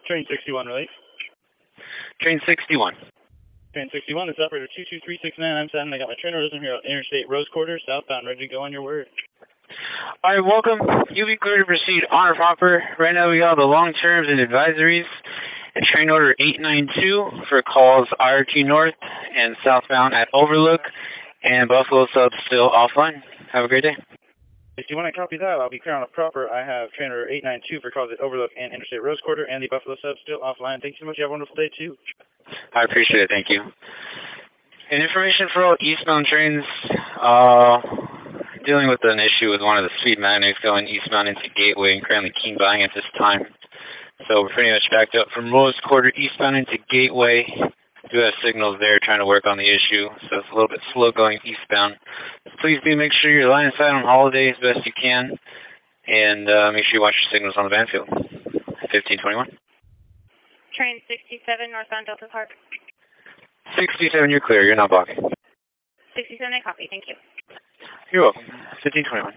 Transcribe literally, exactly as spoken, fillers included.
Train sixty-one, relate. Train sixty-one. Train sixty-one, this is operator two two three six nine. I'm Saturn. I got my train orders in here at Interstate Rose Quarter, southbound, ready to go on your word. Alright, welcome. You'll be clear to proceed on or proper. Right now we got the long terms and advisories. And train order eight nine two for calls I R T North and southbound at Overlook. And Buffalo Sub still offline. Have a great day. If you want to copy that, I'll be clear on a proper. I have train order eight nine two for calls at Overlook and Interstate Rose Quarter, and the Buffalo Sub still offline. Thank you so much. You have a wonderful day, too. I appreciate it. Thank you. And information for all eastbound trains, uh, dealing with an issue with one of the speed magnets going eastbound into Gateway and currently keen buying at this time. So we're pretty much backed up from Rose Quarter eastbound into Gateway. Do have signals there trying to work on the issue, so it's a little bit slow going eastbound. So please do make sure you're line of sight on holiday as best you can, and uh, make sure you watch your signals on the Banfield. fifteen twenty-one. Train sixty-seven, northbound Delta Park. sixty-seven, you're clear. You're not blocking. sixty-seven, I copy. Thank you. You're welcome. fifteen twenty-one.